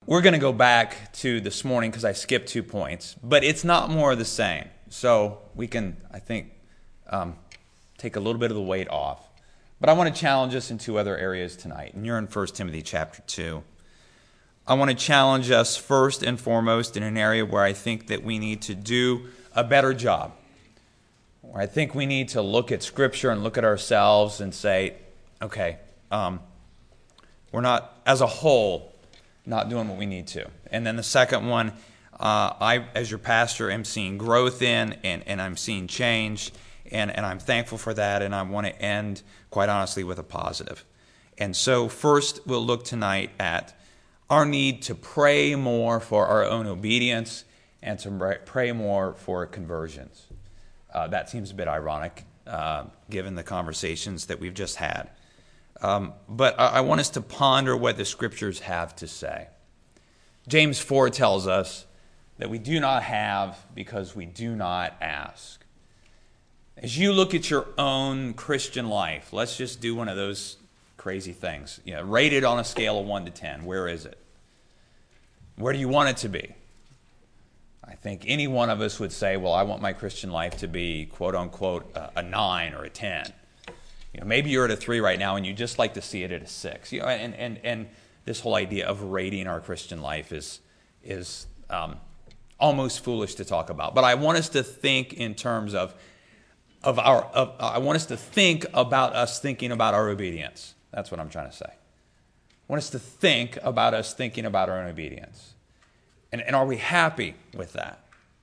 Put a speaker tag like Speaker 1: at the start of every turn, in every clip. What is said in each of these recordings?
Speaker 1: We're going to go back to this morning because I skipped 2 points, but it's not more of the same. So we can, I think, take a little bit of the weight off. But I want to challenge us in 2 other areas tonight. And you're in 1 Timothy chapter 2. I want to challenge us first and foremost in an area where I think that we need to do a better job. Where I think we need to look at Scripture and look at ourselves and say, okay, we're not, as a whole, not doing what we need to. And then the second one, I, as your pastor, am seeing growth in, and I'm seeing change, and I'm thankful for that, and I want to end, quite honestly, with a positive. And so first, we'll look tonight at our need to pray more for our own obedience and to pray more for conversions. That seems a bit ironic, given the conversations that we've just had. But I want us to ponder what the Scriptures have to say. James 4 tells us that we do not have because we do not ask. As you look at your own Christian life, let's just do one of those crazy things. Rate it on a scale of 1 to 10. Where is it? Where do you want it to be? I think any one of us would say, well, I want my Christian life to be, quote unquote, a 9 or a 10. Maybe you're at a 3 right now and you just like to see it at a 6. And this whole idea of rating our Christian life is almost foolish to talk about. But I want us to think in terms I want us to think about us thinking about our obedience. That's what I'm trying to say. I want us to think about us thinking about our own obedience. And are we happy with that?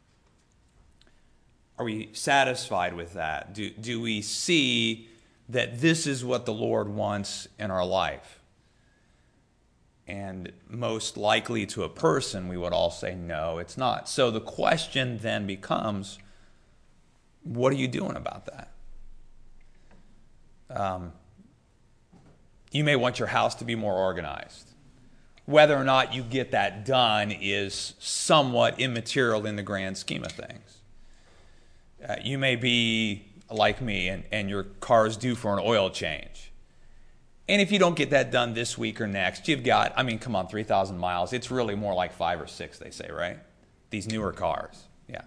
Speaker 1: Are we satisfied with that? Do we see that this is what the Lord wants in our life? And most likely to a person, we would all say, no, it's not. So the question then becomes, what are you doing about that? You may want your house to be more organized. Whether or not you get that done is somewhat immaterial in the grand scheme of things. You may be like me and your car is due for an oil change. And if you don't get that done this week or next, you've got, 3,000 miles. It's really more like 5 or 6, they say, right? These newer cars, yeah.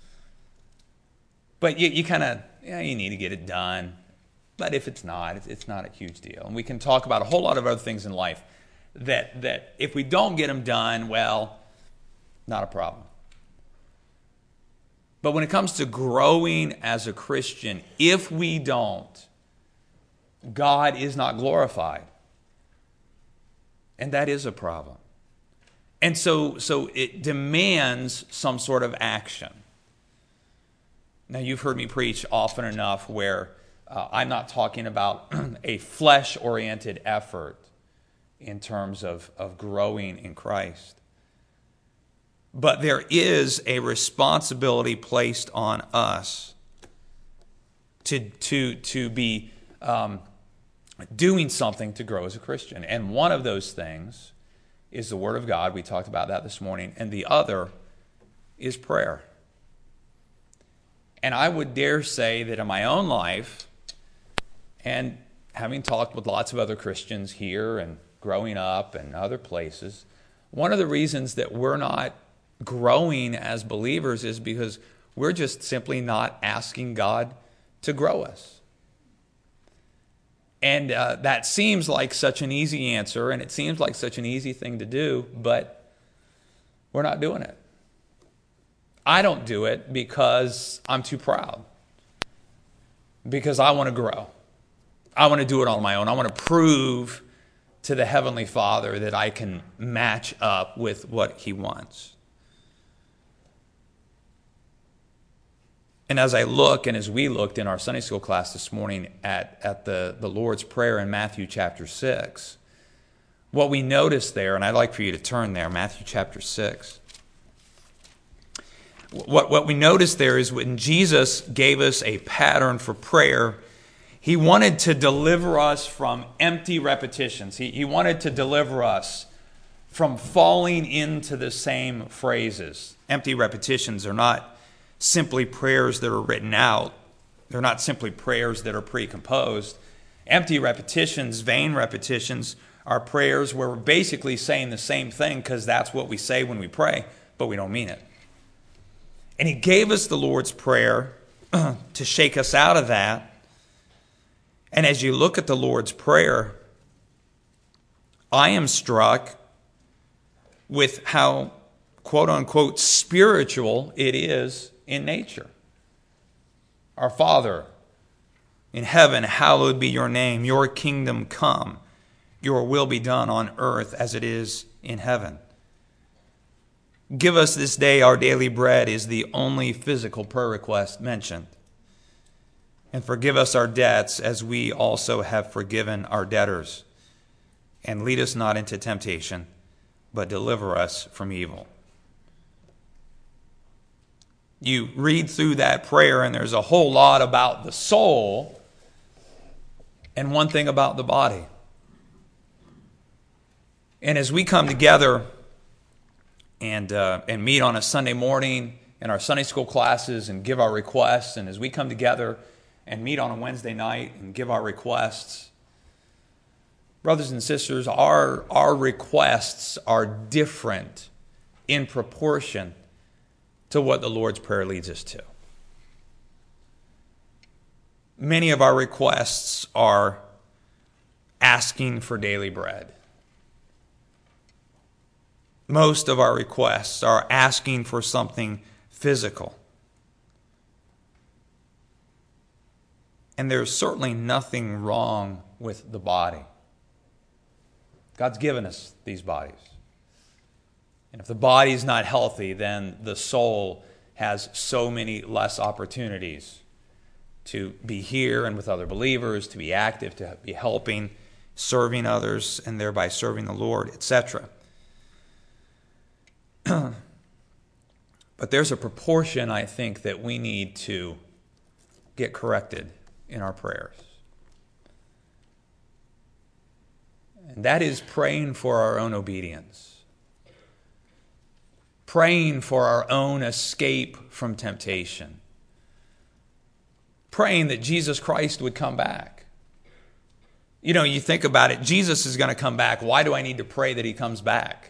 Speaker 1: But you kind of, you need to get it done. But if it's not, it's not a huge deal. And we can talk about a whole lot of other things in life that if we don't get them done, well, not a problem. But when it comes to growing as a Christian, if we don't, God is not glorified. And that is a problem. And so it demands some sort of action. Now, you've heard me preach often enough where I'm not talking about a flesh-oriented effort in terms of growing in Christ. But there is a responsibility placed on us to be doing something to grow as a Christian. And one of those things is the Word of God. We talked about that this morning. And the other is prayer. And I would dare say that in my own life, and having talked with lots of other Christians here and growing up and other places, one of the reasons that we're not growing as believers is because we're just simply not asking God to grow us. And that seems like such an easy answer, and it seems like such an easy thing to do, but we're not doing it. I don't do it because I'm too proud. Because I want to grow. I want to do it on my own. I want to prove to the Heavenly Father that I can match up with what He wants. And as I look, and as we looked in our Sunday school class this morning at the Lord's Prayer in Matthew chapter 6, what we notice there, and I'd like for you to turn there, Matthew chapter 6. What we notice there is when Jesus gave us a pattern for prayer, He wanted to deliver us from empty repetitions. He wanted to deliver us from falling into the same phrases. Empty repetitions are not simply prayers that are written out. They're not simply prayers that are pre-composed. Empty repetitions, vain repetitions, our prayers where we're basically saying the same thing because that's what we say when we pray, but we don't mean it. And he gave us the Lord's Prayer to shake us out of that. And as you look at the Lord's Prayer, I am struck with how, quote unquote, spiritual it is in nature. Our Father in heaven, hallowed be your name. Your kingdom come. Your will be done on earth as it is in heaven. Give us this day our daily bread is the only physical prayer request mentioned. And forgive us our debts as we also have forgiven our debtors. And lead us not into temptation, but deliver us from evil. You read through that prayer and there's a whole lot about the soul and one thing about the body. And as we come together and meet on a Sunday morning in our Sunday school classes and give our requests, and as we come together and meet on a Wednesday night and give our requests, brothers and sisters, our requests are different in proportion to what the Lord's Prayer leads us to. Many of our requests are asking for daily bread. Most of our requests are asking for something physical. And there's certainly nothing wrong with the body. God's given us these bodies. And if the body's not healthy, then the soul has so many less opportunities to be here and with other believers, to be active, to be helping, serving others, and thereby serving the Lord, etc. But there's a proportion, I think, that we need to get corrected in our prayers. And that is praying for our own obedience. Praying for our own escape from temptation. Praying that Jesus Christ would come back. You know, you think about it, Jesus is going to come back. Why do I need to pray that he comes back?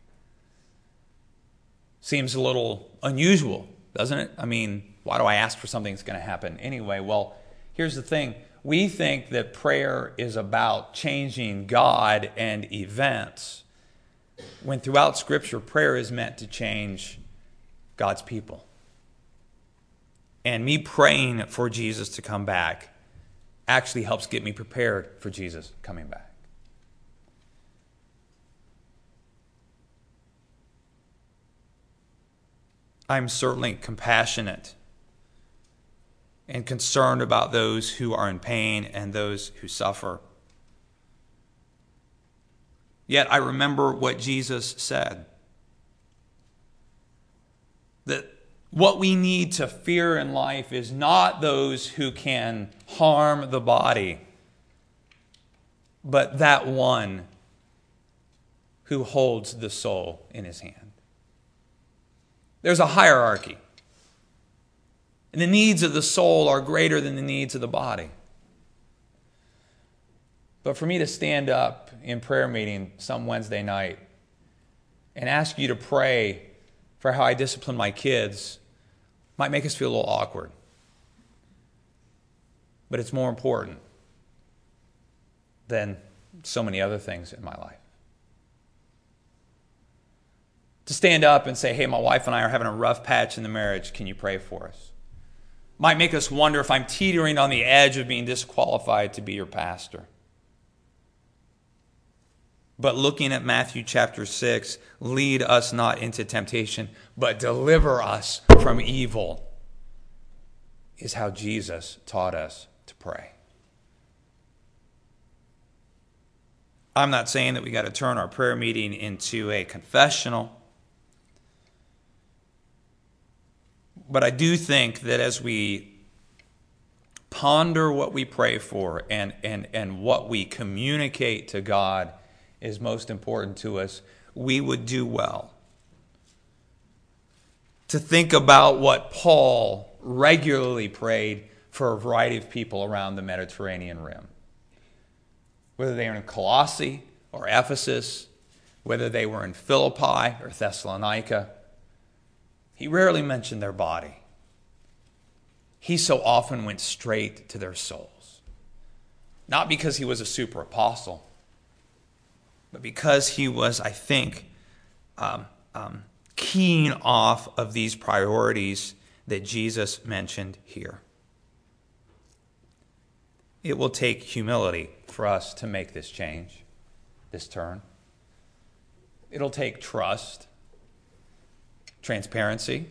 Speaker 1: Seems a little unusual, doesn't it? I mean, why do I ask for something that's going to happen anyway? Well, here's the thing. We think that prayer is about changing God and events, when throughout Scripture, prayer is meant to change God's people. And me praying for Jesus to come back actually helps get me prepared for Jesus coming back. I'm certainly compassionate and concerned about those who are in pain and those who suffer. Yet I remember what Jesus said, that what we need to fear in life is not those who can harm the body, but that one who holds the soul in his hand. There's a hierarchy. And the needs of the soul are greater than the needs of the body. But for me to stand up in prayer meeting some Wednesday night and ask you to pray for how I discipline my kids might make us feel a little awkward. But it's more important than so many other things in my life. To stand up and say, hey, my wife and I are having a rough patch in the marriage. Can you pray for us? Might make us wonder if I'm teetering on the edge of being disqualified to be your pastor. But looking at Matthew chapter 6, lead us not into temptation, but deliver us from evil, is how Jesus taught us to pray. I'm not saying that we got to turn our prayer meeting into a confessional. But I do think that as we ponder what we pray for and what we communicate to God is most important to us, we would do well to think about what Paul regularly prayed for a variety of people around the Mediterranean rim. Whether they are in Colossae or Ephesus, whether they were in Philippi or Thessalonica, he rarely mentioned their body. He so often went straight to their souls. Not because he was a super apostle, but because he was, I think, keying off of these priorities that Jesus mentioned here. It will take humility for us to make this change, this turn. It'll take trust, transparency.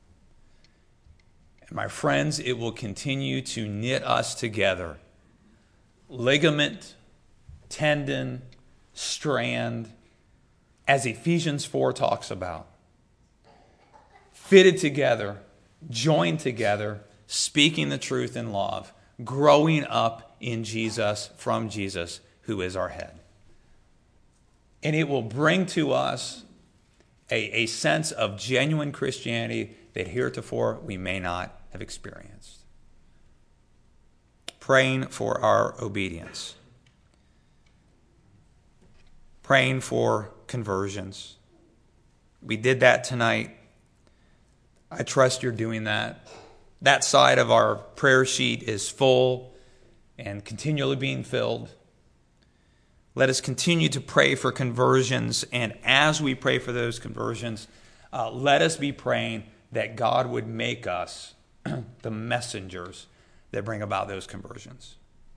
Speaker 1: And my friends, it will continue to knit us together. Ligament, tendon, strand, as Ephesians 4 talks about. Fitted together, joined together, speaking the truth in love, growing up in Jesus, from Jesus, who is our head. And it will bring to us a sense of genuine Christianity that heretofore we may not have experienced. Praying for our obedience. Praying for conversions. We did that tonight. I trust you're doing that. That side of our prayer sheet is full and continually being filled. Let us continue to pray for conversions, and as we pray for those conversions, let us be praying that God would make us the messengers that bring about those conversions.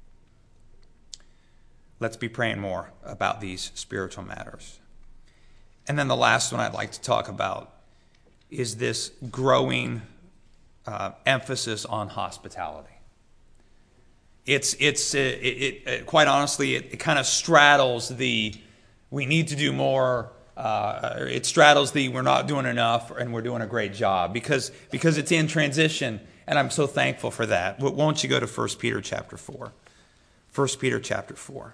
Speaker 1: Let's be praying more about these spiritual matters. And then the last one I'd like to talk about is this growing emphasis on hospitality. It quite honestly, it kind of straddles the we need to do more. It straddles the we're not doing enough and we're doing a great job because it's in transition, and I'm so thankful for that. Won't you go to 1 Peter chapter 4? 1 Peter chapter 4.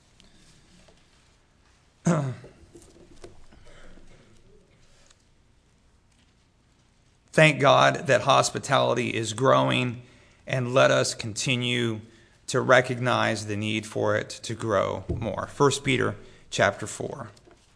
Speaker 1: Thank God that hospitality is growing, and let us continue to recognize the need for it to grow more. 1 Peter chapter 4.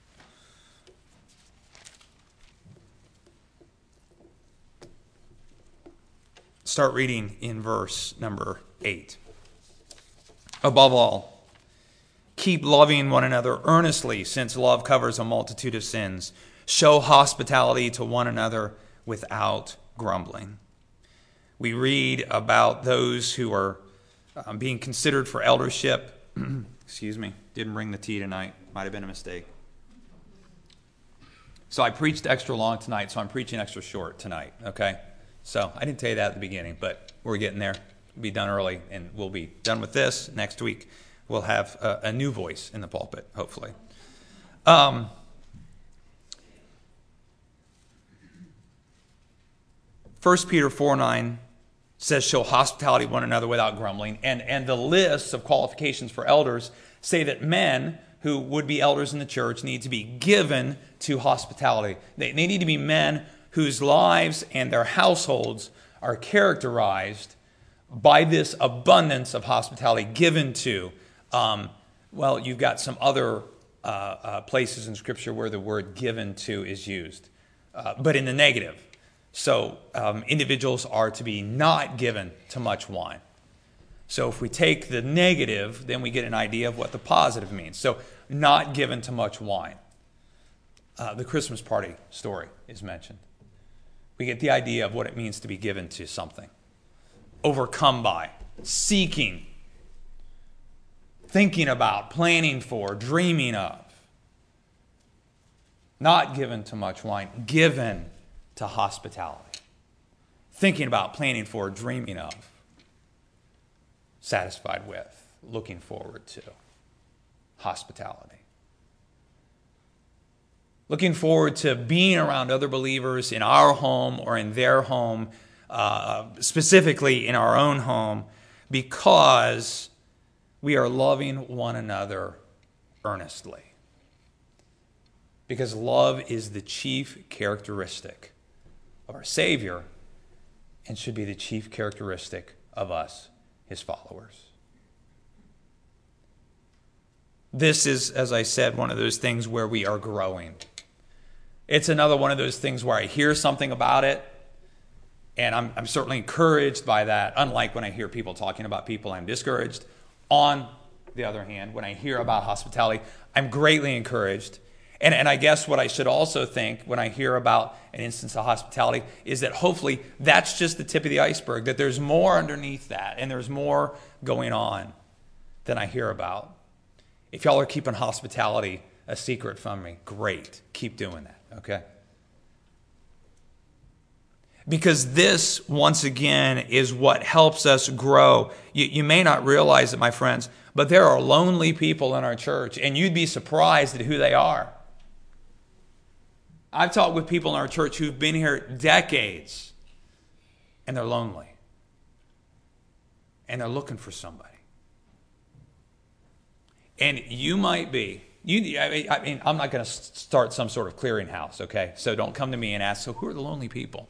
Speaker 1: Start reading in verse number 8. Above all, keep loving one another earnestly, since love covers a multitude of sins. Show hospitality to one another without grumbling. We read about those who are being considered for eldership. Excuse me, didn't bring the tea tonight. Might have been a mistake. So I preached extra long tonight, so I'm preaching extra short tonight, okay? So I didn't tell you that at the beginning, but we're getting there. We'll be done early, and we'll be done with this next week. We'll have a new voice in the pulpit, hopefully. 1 Peter 4:9 says, show hospitality to one another without grumbling. And the lists of qualifications for elders say that men who would be elders in the church need to be given to hospitality. They need to be men whose lives and their households are characterized by this abundance of hospitality given to. Well, you've got some other places in Scripture where the word given to is used, but in the negative. So individuals are to be not given to much wine. So if we take the negative, then we get an idea of what the positive means. So not given to much wine. The Christmas party story is mentioned. We get the idea of what it means to be given to something. Overcome by, seeking, thinking about, planning for, dreaming of. Not given to much wine, given to hospitality. Thinking about, planning for, dreaming of. Satisfied with, looking forward to. Hospitality. Looking forward to being around other believers in our home or in their home, specifically in our own home, because we are loving one another earnestly. Because love is the chief characteristic of our Savior and should be the chief characteristic of us, his followers. This is, as I said, one of those things where we are growing. It's another one of those things where I hear something about it, and I'm certainly encouraged by that, unlike when I hear people talking about people, I'm discouraged. On the other hand, when I hear about hospitality, I'm greatly encouraged. And I guess what I should also think when I hear about an instance of hospitality is that hopefully that's just the tip of the iceberg, that there's more underneath that, and there's more going on than I hear about. If y'all are keeping hospitality a secret from me, great. Keep doing that, okay? Because this, once again, is what helps us grow. You may not realize it, my friends, but there are lonely people in our church, and you'd be surprised at who they are. I've talked with people in our church who've been here decades, and they're lonely. And they're looking for somebody. And you might be. I mean, I'm not going to start some sort of clearinghouse, okay? So don't come to me and ask, so who are the lonely people?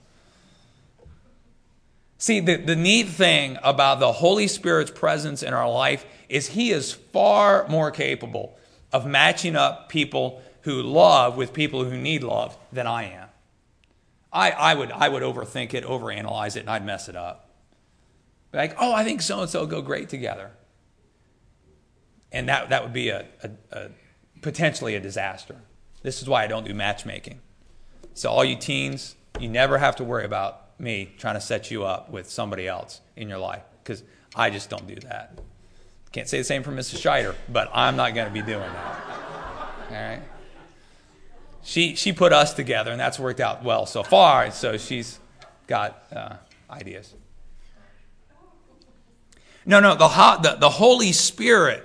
Speaker 1: See, the neat thing about the Holy Spirit's presence in our life is He is far more capable of matching up people who love with people who need love than I am. I would overthink it, overanalyze it, and I'd mess it up. Like, oh, I think so-and-so go great together. And that would be a potentially a disaster. This is why I don't do matchmaking. So all you teens, you never have to worry about me trying to set you up with somebody else in your life, because I just don't do that. Can't say the same for Mrs. Scheider, but I'm not going to be doing that. All right? She put us together, and that's worked out well so far, so she's got ideas. No, the Holy Spirit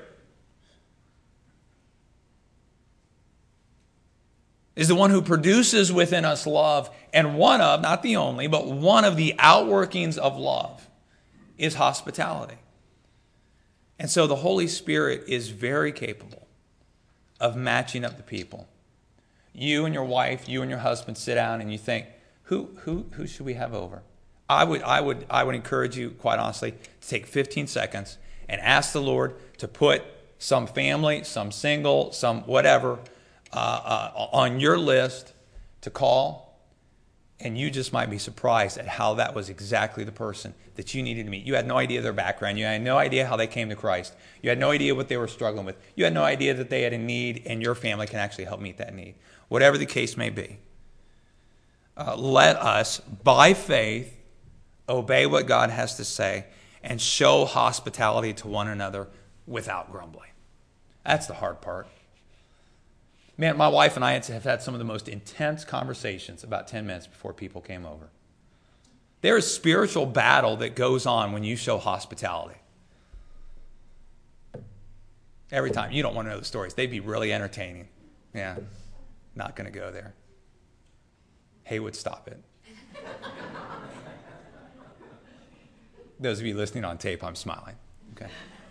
Speaker 1: is the one who produces within us love, and one of, not the only, but one of the outworkings of love is hospitality. And so the Holy Spirit is very capable of matching up the people. You and your wife, you and your husband sit down and you think, who should we have over? I would encourage you, quite honestly, to take 15 seconds and ask the Lord to put some family, some single, some whatever, on your list to call, and you just might be surprised at how that was exactly the person that you needed to meet. You had no idea their background. You had no idea how they came to Christ. You had no idea what they were struggling with. You had no idea that they had a need, and your family can actually help meet that need. Whatever the case may be, let us, by faith, obey what God has to say and show hospitality to one another without grumbling. That's the hard part. Man, my wife and I have had some of the most intense conversations about 10 minutes before people came over. There is spiritual battle that goes on when you show hospitality. Every time. You don't want to know the stories. They'd be really entertaining. Yeah, not going to go there. Haywood, stop it. Those of you listening on tape, I'm smiling. Okay.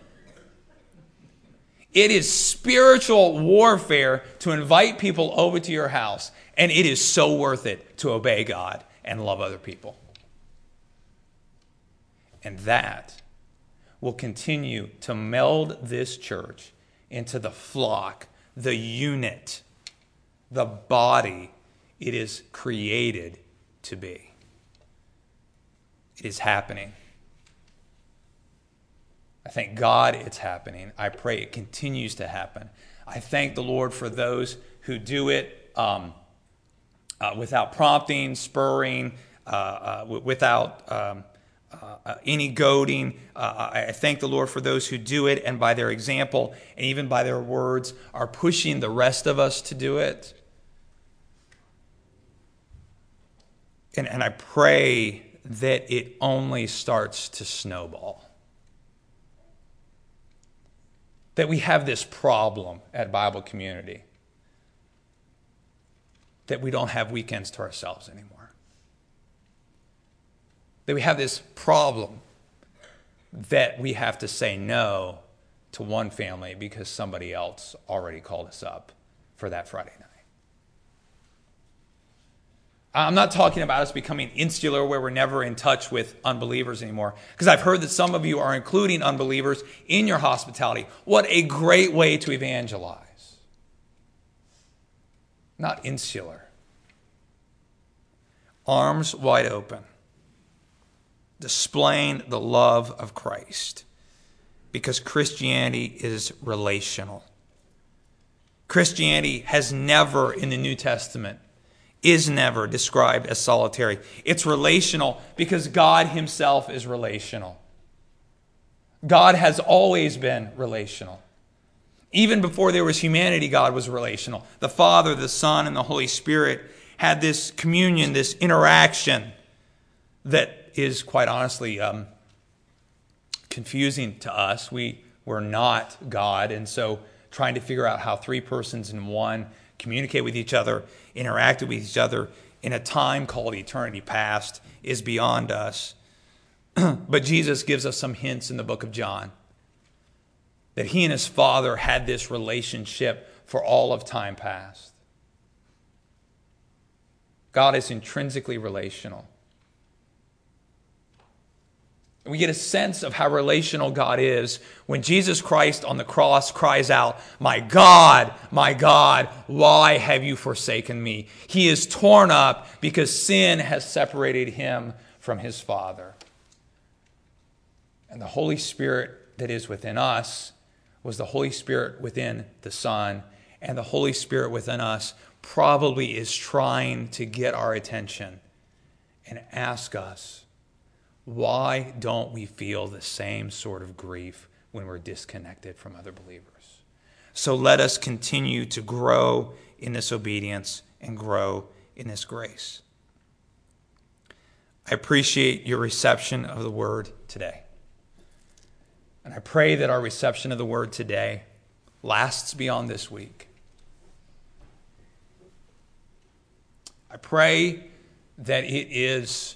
Speaker 1: It is spiritual warfare to invite people over to your house, and it is so worth it to obey God and love other people. And that will continue to meld this church into the flock, the unit, the body it is created to be. It is happening. I thank God it's happening. I pray it continues to happen. I thank the Lord for those who do it without prompting, spurring, without any goading. I thank the Lord for those who do it and by their example and even by their words are pushing the rest of us to do it. And I pray that it only starts to snowball. That we have this problem at Bible Community, that we don't have weekends to ourselves anymore. That we have this problem that we have to say no to one family because somebody else already called us up for that Friday night. I'm not talking about us becoming insular where we're never in touch with unbelievers anymore, because I've heard that some of you are including unbelievers in your hospitality. What a great way to evangelize. Not insular. Arms wide open, displaying the love of Christ, because Christianity is relational. Christianity has never in the New Testament is never described as solitary. It's relational because God himself is relational. God has always been relational. Even before there was humanity, God was relational. The Father, the Son, and the Holy Spirit had this communion, this interaction that is quite honestly confusing to us. We were not God, and so trying to figure out how three persons in one communicate with each other, interacted with each other in a time called eternity past is beyond us. But Jesus gives us some hints in the book of John that he and his Father had this relationship for all of time past. God is intrinsically relational. We get a sense of how relational God is when Jesus Christ on the cross cries out, my God, why have you forsaken me?" He is torn up because sin has separated him from his Father. And the Holy Spirit that is within us was the Holy Spirit within the Son, and the Holy Spirit within us probably is trying to get our attention and ask us, why don't we feel the same sort of grief when we're disconnected from other believers? So let us continue to grow in this obedience and grow in this grace. I appreciate your reception of the word today. And I pray that our reception of the word today lasts beyond this week. I pray that it is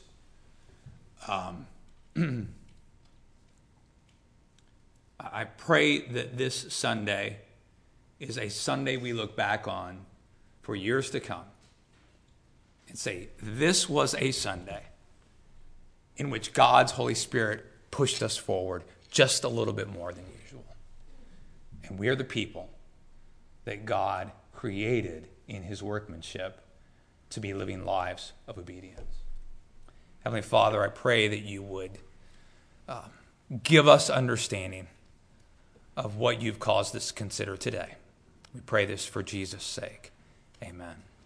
Speaker 1: I pray that this Sunday is a Sunday we look back on for years to come and say, this was a Sunday in which God's Holy Spirit pushed us forward just a little bit more than usual. And we're the people that God created in his workmanship to be living lives of obedience. Heavenly Father, I pray that you would give us understanding of what you've caused us to consider today. We pray this for Jesus' sake. Amen.